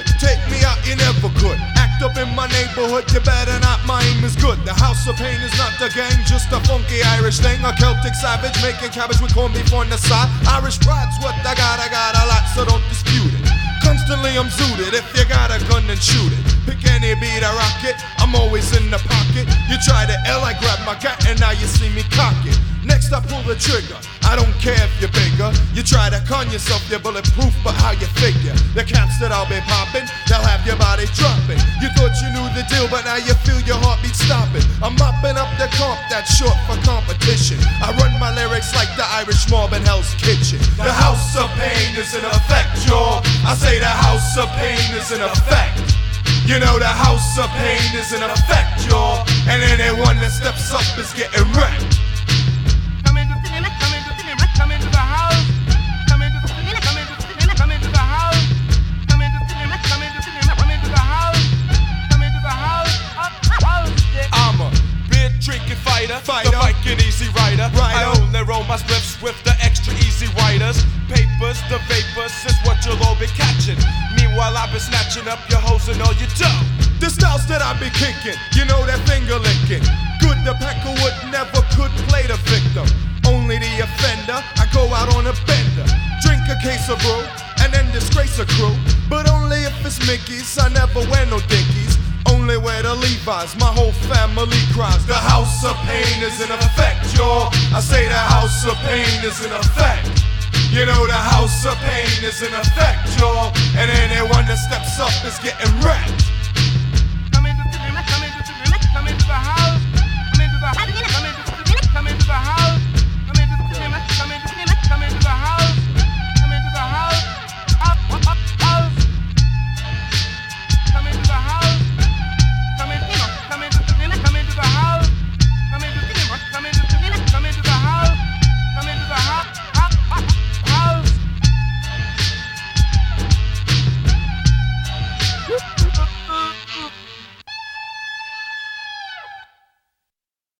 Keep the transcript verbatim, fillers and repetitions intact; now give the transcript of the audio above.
Take me out, you never could. Act up in my neighborhood, you better not mind is good. The House of Pain is not the gang, just a funky Irish thing. A Celtic savage making cabbage with corned beef on the side. Irish pride's what I got, I got a lot, so don't dispute it. Constantly I'm zooted, if you got a gun then shoot it. Pick any beat, I rock it, I'm always in the pocket. You try to L, I grab my gat and now you see me cock it. Next I pull the trigger, I don't care if you're bigger. You try to con yourself, you're bulletproof, but how you figure? The caps that I'll be popping, they'll have your body dropping. You thought you knew the deal, but now you feel your heartbeat stopping. I'm mopping up the comp, that's short for competition. I run my lyrics like the Irish mob in Hell's Kitchen. The House of Pain is in effect, y'all. I say the House of Pain is in effect. You know the House of Pain is in effect, y'all. And anyone that steps up is getting wrecked. Come into the come into the come into the house. Come into the come into the come into the house. Come into the come into the come into the house. Come into the house. I'm a beer drinking fighter, Fighter. the bike and easy rider. Rider. I only roll my spliffs with the extra easy riders. Papers, the vapors is what you'll all be catching. Meanwhile, I've been snatching up your hoes and all your dough. The styles that I be kicking, you know that finger licking. Good, the pecker would never could play the victim. Only the offender, I go out on a bender. Drink a case of brew, and then disgrace a crew. But only if it's Mickey's, I never wear no Dickies. Only wear the Levi's, my whole family cries. The House of Pain is in effect, y'all. I say the House of Pain is in effect. You know the House of Pain is in effect, y'all. And anyone that steps up is getting wrecked.